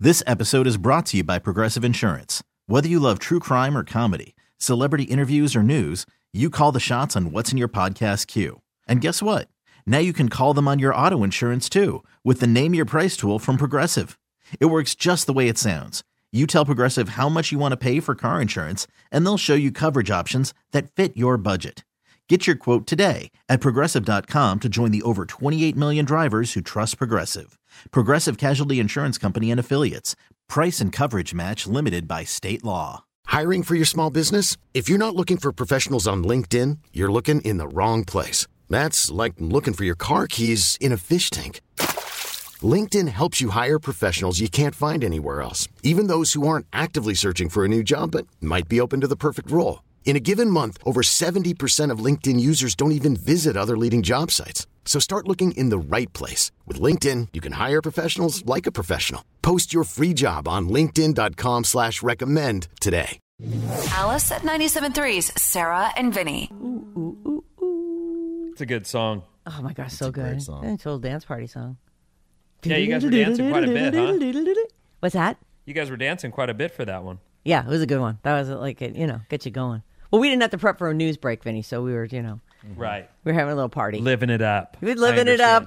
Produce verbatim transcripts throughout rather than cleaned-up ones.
This episode is brought to you by Progressive Insurance. Whether you love true crime or comedy, celebrity interviews or news, you call the shots on what's in your podcast queue. And guess what? Now you can call them on your auto insurance too with the Name Your Price tool from Progressive. It works just the way it sounds. You tell Progressive how much you want to pay for car insurance, and they'll show you coverage options that fit your budget. Get your quote today at Progressive dot com to join the over twenty-eight million drivers who trust Progressive. Progressive Casualty Insurance Company and Affiliates. Price and coverage match limited by state law. Hiring for your small business? If you're not looking for professionals on LinkedIn, you're looking in the wrong place. That's like looking for your car keys in a fish tank. LinkedIn helps you hire professionals you can't find anywhere else, even those who aren't actively searching for a new job but might be open to the perfect role. In a given month, over seventy percent of LinkedIn users don't even visit other leading job sites. So start looking in the right place. With LinkedIn, you can hire professionals like a professional. Post your free job on linkedin dot com slash recommend today. Alice at ninety-seven point three's Sarah and Vinny. Ooh, ooh, ooh, ooh. It's a good song. Oh my gosh, so a good. great song. It's a little dance party song. Yeah, you guys were dancing quite a bit, huh? What's that? You guys were dancing quite a bit for that one. Yeah, it was a good one. That was like, a, you know, get you going. Well, we didn't have to prep for a news break, Vinny, so we were, you know. Right. We were having a little party. Living it up. We were living it up.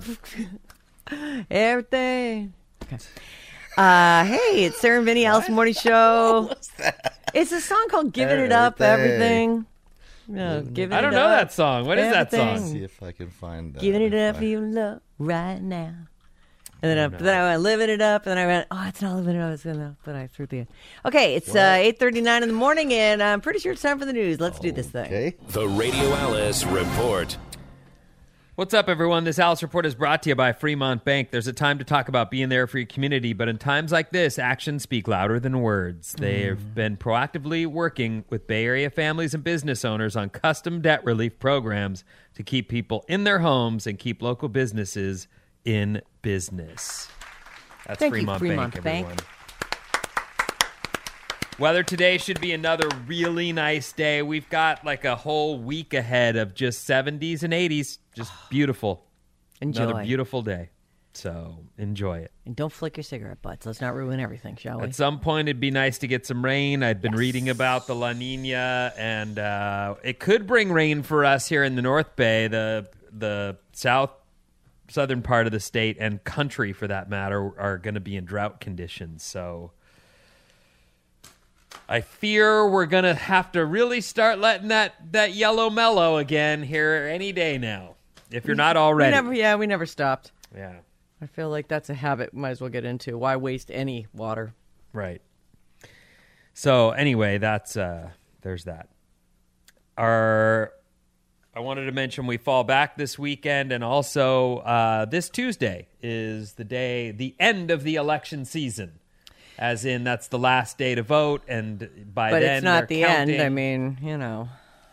Everything. Okay. Uh, hey, it's Sarah and Vinny, Alice Morning Show. What's that? It's a song called Giving It Up, Everything. No, giving I don't it know up, that song. What is that everything. song? See if I can find that. Giving it if up I- for your love right now. And then, I, then I went living it up, and then I went, oh, it's not living it up. It's gonna. But I threw the. Okay, it's uh, eight thirty nine in the morning, and I'm pretty sure it's time for the news. Let's do this thing. Okay. The Radio Alice Report. What's up, everyone? This Alice Report is brought to you by Fremont Bank. There's a time to talk about being there for your community, but in times like this, actions speak louder than words. They Mm. have been proactively working with Bay Area families and business owners on custom debt relief programs to keep people in their homes and keep local businesses in business. That's Thank you, Fremont, Fremont Bank, Bank. everyone. Weather today should be another really nice day. We've got like a whole week ahead of just seventies and eighties. Just beautiful. Enjoy. Another beautiful day. So enjoy it. And don't flick your cigarette butts. Let's not ruin everything, shall we? At some point, it'd be nice to get some rain. I've been reading about the La Nina, and uh, it could bring rain for us here in the North Bay, the the south southern part of the state and country, for that matter, are going to be in drought conditions. So I fear we're going to have to really start letting that, that yellow mellow again here any day now, if you're not already. We never, yeah, we never stopped. Yeah, I feel like that's a habit we might as well get into. Why waste any water? right. So anyway, that's uh, there's that. Our I wanted to mention we fall back this weekend, and also uh, this Tuesday is the day, the end of the election season. As in, that's the last day to vote, and by But then it's not they're the counting. end. I mean, you know,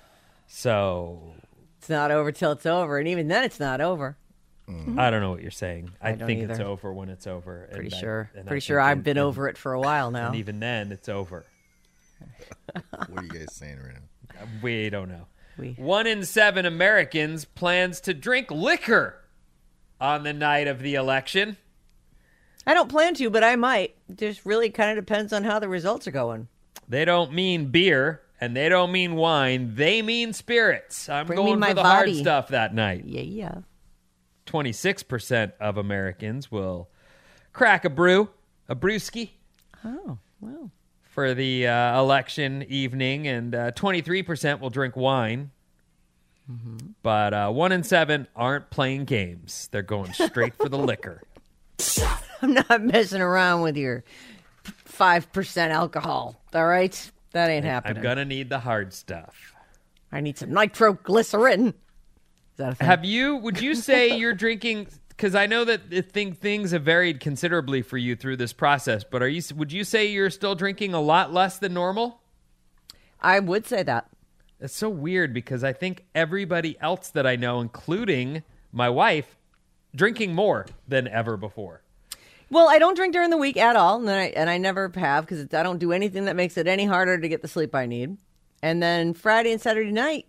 So it's not over till it's over, and even then, it's not over. I don't know what you're saying. I, I don't think it's either. over when it's over. Pretty and I- sure. and I Pretty sure think I've in- been and- over it for a while now. And even then, it's over. What are you guys saying right now? We don't know. We- One in seven Americans plans to drink liquor on the night of the election. I don't plan to, but I might. It just really kind of depends on how the results are going. They don't mean beer, and they don't mean wine. They mean spirits. I'm Bring me going my for the hard body. stuff that night. Yeah, yeah. twenty-six percent of Americans will crack a brew, a brewski, Oh, well. for the uh, election evening, and uh, twenty-three percent will drink wine. Mm-hmm. But uh, one in seven aren't playing games. They're going straight for the liquor. I'm not messing around with your five percent alcohol, all right? That ain't happening. I'm going to need the hard stuff. I need some nitroglycerin. Is that a thing? Have you, would you say you're drinking, because I know that I think things have varied considerably for you through this process, but are you, would you say you're still drinking a lot less than normal? I would say that. It's so weird because I think everybody else that I know, including my wife, drinking more than ever before. Well, I don't drink during the week at all, and I, and I never have because I don't do anything that makes it any harder to get the sleep I need. And then Friday and Saturday night,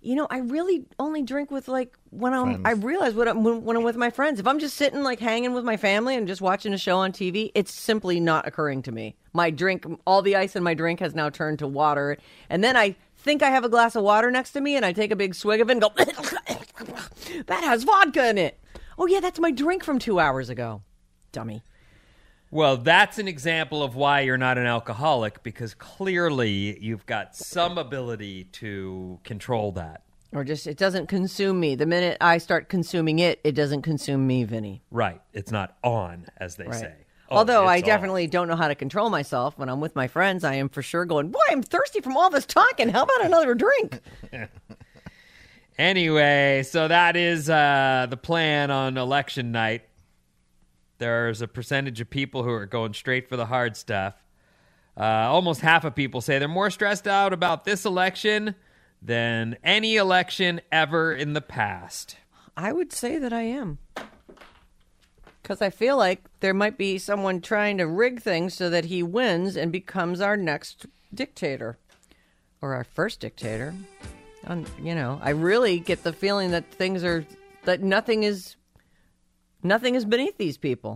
You know, I really only drink with like when I'm. Friends. I realize what I'm, when, when I'm with my friends. If I'm just sitting like hanging with my family and just watching a show on T V, it's simply not occurring to me. My drink, all the ice in my drink has now turned to water, and then I think I have a glass of water next to me, and I take a big swig of it and go, that has vodka in it. Oh yeah, that's my drink from two hours ago, dummy. Well, that's an example of why you're not an alcoholic, because clearly you've got some ability to control that. Or just, it doesn't consume me. The minute I start consuming it, it doesn't consume me, Vinny. Right. It's not on, as they Right. say. Oh, Although I it's definitely don't know how to control myself. When I'm with my friends, I am for sure going, boy, I'm thirsty from all this talking. How about another drink? on. Anyway, so that is uh, the plan on election night. There's a percentage of people who are going straight for the hard stuff. Uh, almost half of people say they're more stressed out about this election than any election ever in the past. I would say that I am. Because I feel like there might be someone trying to rig things so that he wins and becomes our next dictator. Or our first dictator. Um, you know, I really get the feeling that things are, that nothing is, nothing is beneath these people.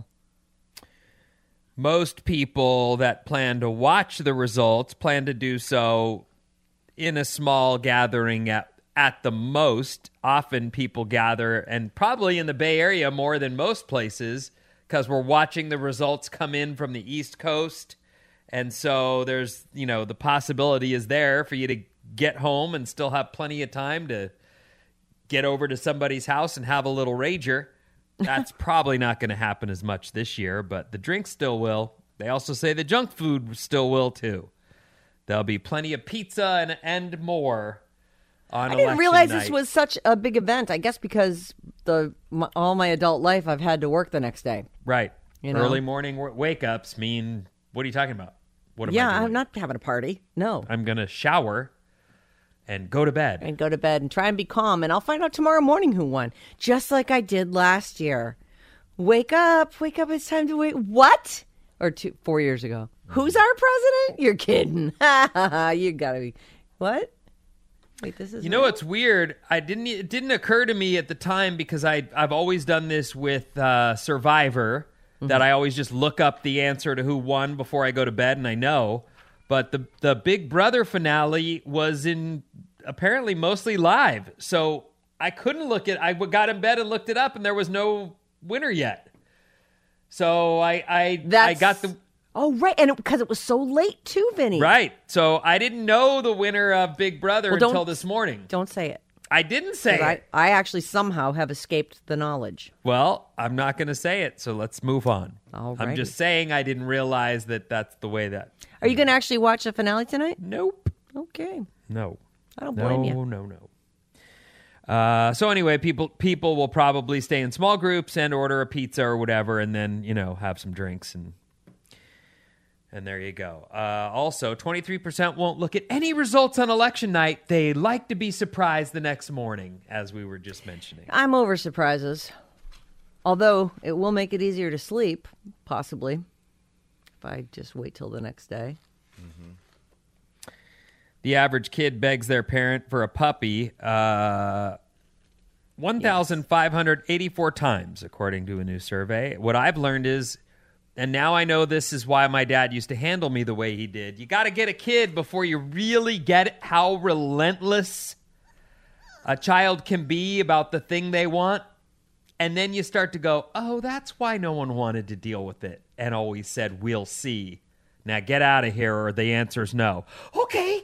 Most people that plan to watch the results plan to do so in a small gathering at, at the most. Often people gather, and probably in the Bay Area more than most places, because we're watching the results come in from the East Coast. And so there's, you know, the possibility is there for you to get home and still have plenty of time to get over to somebody's house and have a little rager. That's probably not going to happen as much this year, but the drinks still will. They also say the junk food still will, too. There'll be plenty of pizza and, and more on I didn't election realize night. this was such a big event. I guess because the my, all my adult life I've had to work the next day. Right. You know? Early morning w- wake-ups mean, what are you talking about? What am Yeah, I doing? I'm not having a party. No. I'm going to shower and go to bed. And go to bed and try and be calm. And I'll find out tomorrow morning who won. Just like I did last year. Wake up. Wake up. It's time to wait. What? Or two, four years ago. Who's our president? You're kidding. You gotta be. What? Wait, this is. You know what's weird? I didn't. It didn't occur to me at the time because I I've always done this with uh, Survivor, mm-hmm. that I always just look up the answer to who won before I go to bed, and I know. But the the Big Brother finale was in apparently mostly live, so I couldn't look at. I got in bed and looked it up, and there was no winner yet. So I I That's, I got the. Oh, right. And because it, it was so late, too, Vinny. Right. So I didn't know the winner of Big Brother Well, until this morning. Don't say it. I didn't say it. I, I actually somehow have escaped the knowledge. Well, I'm not going to say it, so let's move on. Alrighty. I'm just saying I didn't realize that that's the way that... Are you going to actually watch the finale tonight? Nope. Okay. No. I don't No, blame you. no, no. Uh, so anyway, people people will probably stay in small groups and order a pizza or whatever, and then, you know, have some drinks, and and there you go. Uh, also, twenty-three percent won't look at any results on election night. They like to be surprised the next morning, as we were just mentioning. I'm over surprises. Although it will make it easier to sleep, possibly, if I just wait till the next day. Mm-hmm. The average kid begs their parent for a puppy uh, one thousand five hundred eighty-four times, according to a new survey. What I've learned is, and now I know this is why my dad used to handle me the way he did, you got to get a kid before you really get how relentless a child can be about the thing they want. And then you start to go, oh, that's why no one wanted to deal with it and always said, we'll see. Now get out of here, or the answer's no. Okay.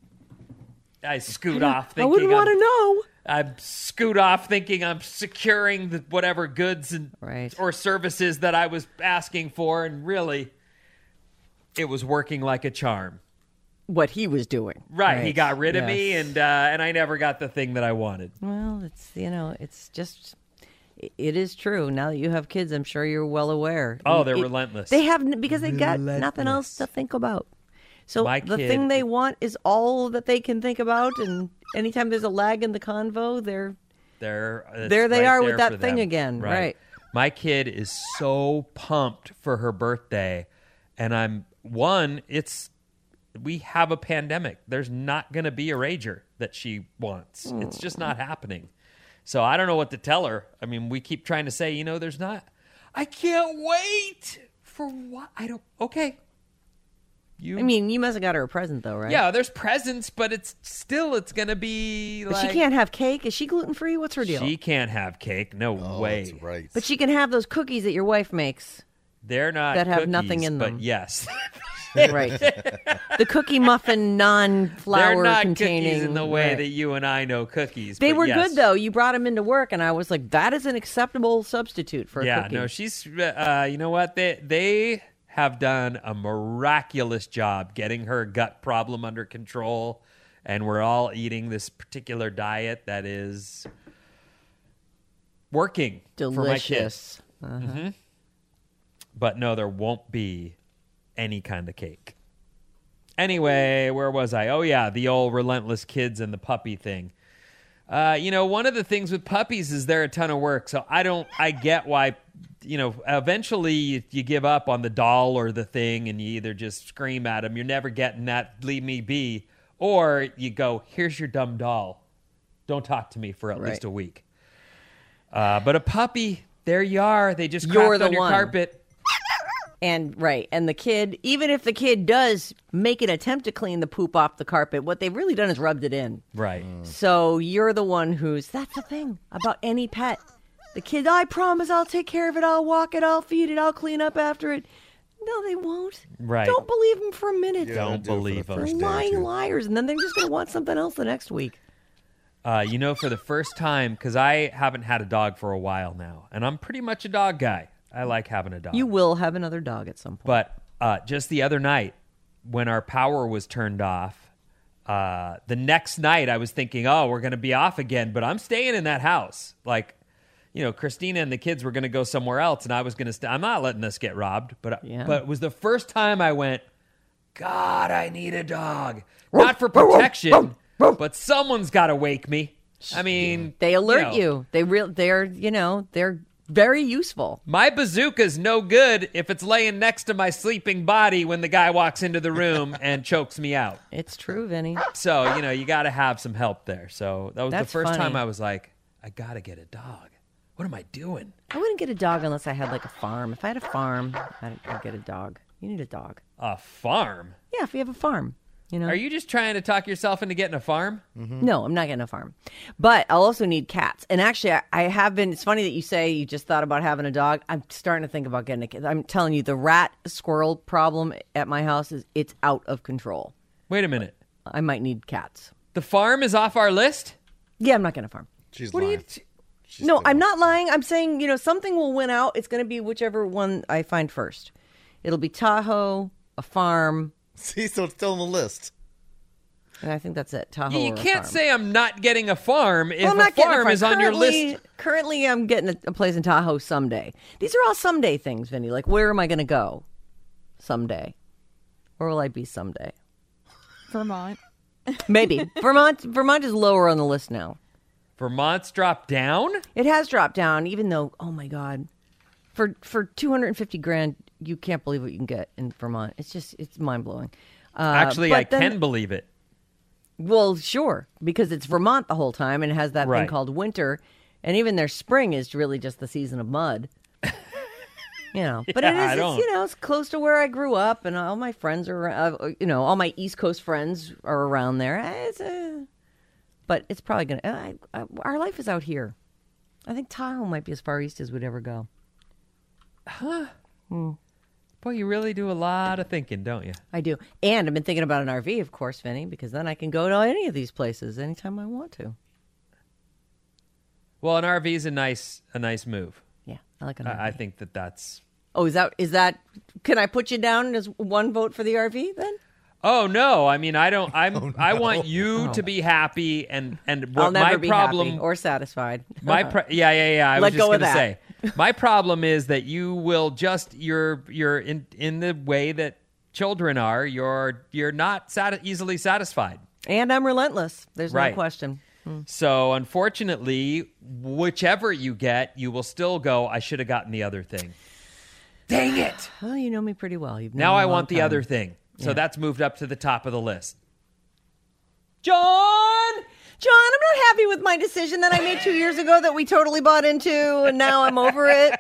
I scoot off thinking I wouldn't want to know. I scoot off thinking I'm securing the whatever goods and Right. or services that I was asking for, and really, it was working like a charm. What he was doing. Right, he got rid of me, Yes. and uh, and I never got the thing that I wanted. Well, it's, you know, it's just, it is true. Now that you have kids, I'm sure you're well aware. Oh, they're It- relentless. They have, because they got nothing else to think about. So My the kid- thing they want is all that they can think about, and anytime there's a lag in the convo, they're There, it's There they right are with there that for thing them. again, right. My kid is so pumped for her birthday, and I'm one. It's we have a pandemic. There's not going to be a rager that she wants. Mm. It's just not happening. So I don't know what to tell her. I mean, we keep trying to say, you know, there's not. I can't wait for what? I don't. Okay. You. I mean, you must have got her a present, though, right? Yeah, there's presents, but it's still, it's going to be but like. She can't have cake? Is she gluten-free? What's her deal? She can't have cake. No oh, way. That's right. But she can have those cookies that your wife makes. They're not that have cookies, nothing in them. But yes. Right. The cookie muffin non-flour They're not containing. cookies in the way right. that you and I know cookies. They but were yes. good, though. You brought them into work, and I was like, that is an acceptable substitute for a yeah, cookie. no, she's, uh, you know what? They, they have done a miraculous job getting her gut problem under control, and we're all eating this particular diet that is working Delicious. for my kids. Uh-huh. Mm-hmm. But no, there won't be any kind of cake. Anyway, where was I? Oh, yeah, the old relentless kids and the puppy thing. Uh, you know, one of the things with puppies is they're a ton of work. So I don't, I get why, you know, eventually you, you give up on the doll or the thing and you either just scream at them, you're never getting that, leave me be. Or you go, here's your dumb doll. Don't talk to me for at right. least a week. Uh, but a puppy, there you are. They just You're crapped the on your one. carpet. And right, and the kid, even if the kid does make an attempt to clean the poop off the carpet, what they've really done is rubbed it in. Right. So you're the one who's, that's the thing about any pet. The kid, I promise I'll take care of it, I'll walk it, I'll feed it, I'll clean up after it. No, they won't. Right. Don't believe them for a minute. Yeah, Don't do it for the believe 'em. first They're day or lying two. liars, and then they're just going to want something else the next week. Uh, you know, for the first time, because I haven't had a dog for a while now, and I'm pretty much a dog guy. I like having a dog. You will have another dog at some point. But uh, just the other night, when our power was turned off, uh, the next night I was thinking, oh, we're going to be off again, but I'm staying in that house. Like, you know, Christina and the kids were going to go somewhere else, and I was going to stay. I'm not letting us get robbed. But, Yeah. but it was the first time I went, God, I need a dog. Not for protection, but someone's got to wake me. I mean, They alert know, you. They real. They're you know they're very useful. My bazooka's no good if it's laying next to my sleeping body when the guy walks into the room and chokes me out. It's true, Vinny. So, you know, you got to have some help there. So that was That's the first funny. time I was like, I got to get a dog. What am I doing? I wouldn't get a dog unless I had like a farm. If I had a farm, I'd, I'd get a dog. You need a dog. A farm? Yeah, if you have a farm, you know. Are you just trying to talk yourself into getting a farm? No, I'm not getting a farm. But I'll also need cats. And actually, I, I have been. It's funny that you say you just thought about having a dog. I'm starting to think about getting a cat. I'm telling you, the rat squirrel problem at my house is it's out of control. Wait a minute. I might need cats. The farm is off our list? Yeah, I'm not getting a farm. She's What are lying. you... T- She's No, still I'm lying. not lying. I'm saying, you know, something will win out. It's going to be whichever one I find first. It'll be Tahoe, a farm, See, so it's still on the list. and I think that's it. Tahoe. Yeah, you or a can't farm. say I'm not getting a farm if Well, I'm a not getting farm a is on your Currently- list. Currently, I'm getting a, a place in Tahoe someday. These are all someday things, Vinny. Like, where am I going to go someday? Where will I be someday? Vermont. Maybe. Vermont Vermont is lower on the list now. Vermont's dropped down? It has dropped down, even though, oh my God, for for two hundred fifty grand, you can't believe what you can get in Vermont. It's just, it's mind blowing. Uh, Actually, but I then- can believe it. Well, sure, because it's Vermont the whole time and it has that Right. thing called winter, and even their spring is really just the season of mud. You know, but it Yeah, I is, don't- it's, you know, it's close to where I grew up, and all my friends are, uh, you know, all my East Coast friends are around there. Eh, It's, uh, but it's probably gonna. I, I, our life is out here. I think Tahoe might be as far east as we'd ever go. Boy, you really do a lot of thinking, don't you? I do, and I've been thinking about an R V, of course, Vinny, because then I can go to any of these places anytime I want to. Well, an R V is a nice, a nice move. Yeah, I like an R V. I, I think that that's. Oh, is that is that? Can I put you down as one vote for the R V then? Oh no! I mean, I don't. I'm. I want you to be happy, and and what I'll never my be problem. happy or satisfied. my pro- yeah yeah yeah. I Let was go just of gonna say that. my problem is that you will just you're you're in in the way that children are. You're you're not sat- easily satisfied. And I'm relentless. There's Right. no question. So unfortunately, whichever you get, you will still go, I should have gotten the other thing. Dang it! Well, you know me pretty well. You've known Now me I a long want the time. other thing. So Yeah. that's moved up to the top of the list. John! John, I'm not happy with my decision that I made two years ago that we totally bought into, and now I'm over it.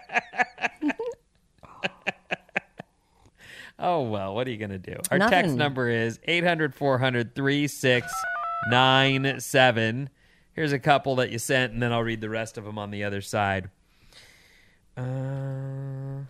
Oh, well, what are you going to do? Our Nothing. text number is eight hundred, four hundred, thirty-six ninety-seven. Here's a couple that you sent, and then I'll read the rest of them on the other side. Uh,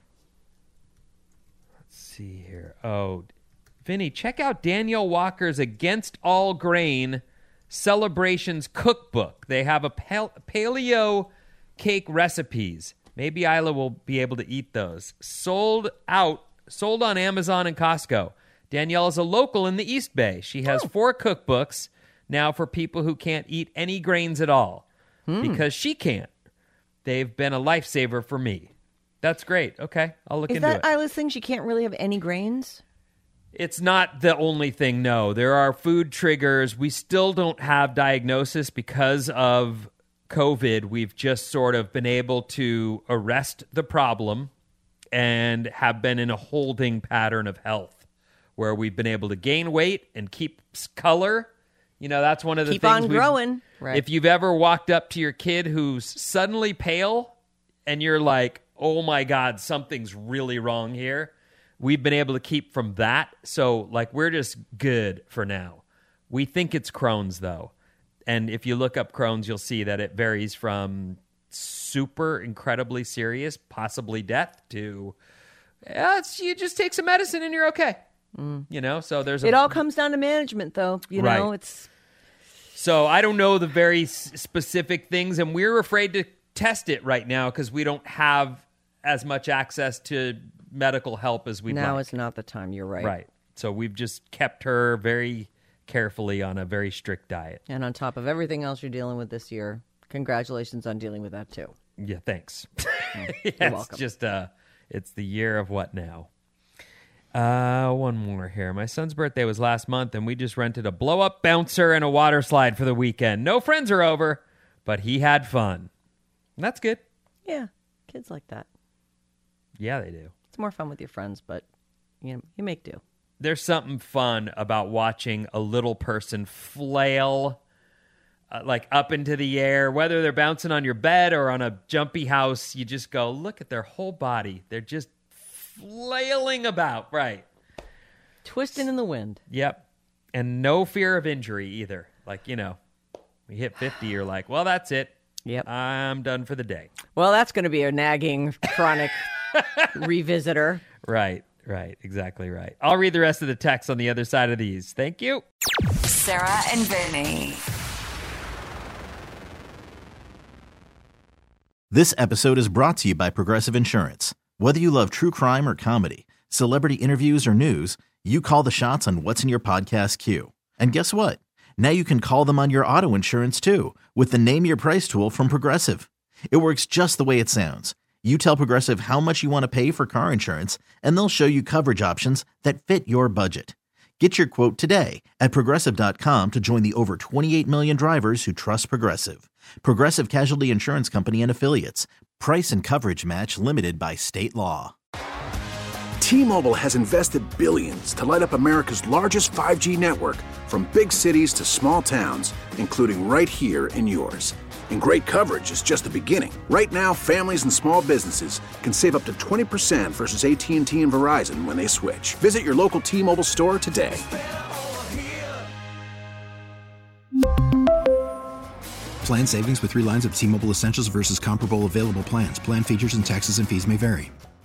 let's see here. Oh, Vinny, check out Danielle Walker's Against All Grain Celebrations Cookbook. They have a pal- paleo cake recipes. Maybe Isla will be able to eat those. Sold out, sold on Amazon and Costco. Danielle is a local in the East Bay. She has oh. four cookbooks now for people who can't eat any grains at all hmm. because she can't. They've been a lifesaver for me. That's great. Okay, I'll look is into that it. Isla's thing? She can't really have any grains? It's not the only thing, no. There are food triggers. We still don't have diagnosis because of COVID. We've just sort of been able to arrest the problem and have been in a holding pattern of health where we've been able to gain weight and keep color. You know, that's one of the keep things. Keep on growing. Right. If you've ever walked up to your kid who's suddenly pale and you're like, oh my God, something's really wrong here. We've been able to keep from that. So, like, we're just good for now. We think it's Crohn's, though. And if you look up Crohn's, you'll see that it varies from super incredibly serious, possibly death, to yeah, it's, you just take some medicine and you're okay. Mm. You know, so there's a, it all comes down to management, though. You right. know, it's so I don't know the very s- specific things, and we're afraid to test it right now because we don't have as much access to medical help as we'd now like. It's not the time. You're right. Right. So we've just kept her very carefully on a very strict diet. And on top of everything else you're dealing with this year, congratulations on dealing with that too. Yeah, thanks. You're yeah, welcome. It's just uh, it's the year of what now? Uh, one more here. My son's birthday was last month, and we just rented a blow-up bouncer and a water slide for the weekend. No friends are over, but he had fun. That's good. Yeah, kids like that. Yeah, they do. It's more fun with your friends, but you know, you make do. There's something fun about watching a little person flail uh, like up into the air, whether they're bouncing on your bed or on a jumpy house. You just go, look at their whole body. They're just flailing about, right? Twisting in the wind. Yep. And no fear of injury either. Like, you know, we hit fifty, you're like, well, that's it. Yep. I'm done for the day. Well, that's going to be a nagging chronic revisitor. Right, right. Exactly right. I'll read the rest of the text on the other side of these. Thank you. Sarah and Vinny. This episode is brought to you by Progressive Insurance. Whether you love true crime or comedy, celebrity interviews or news, you call the shots on what's in your podcast queue. And guess what? Now you can call them on your auto insurance too with the Name Your Price tool from Progressive. It works just the way it sounds. You tell Progressive how much you want to pay for car insurance, and they'll show you coverage options that fit your budget. Get your quote today at Progressive dot com to join the over twenty-eight million drivers who trust Progressive. Progressive Casualty Insurance Company and Affiliates. Price and coverage match limited by state law. T-Mobile has invested billions to light up America's largest five G network, from big cities to small towns, including right here in yours. And great coverage is just the beginning. Right now, families and small businesses can save up to twenty percent versus A T and T and Verizon when they switch. Visit your local T-Mobile store today. Plan savings with three lines of T-Mobile Essentials versus comparable available plans. Plan features and taxes and fees may vary.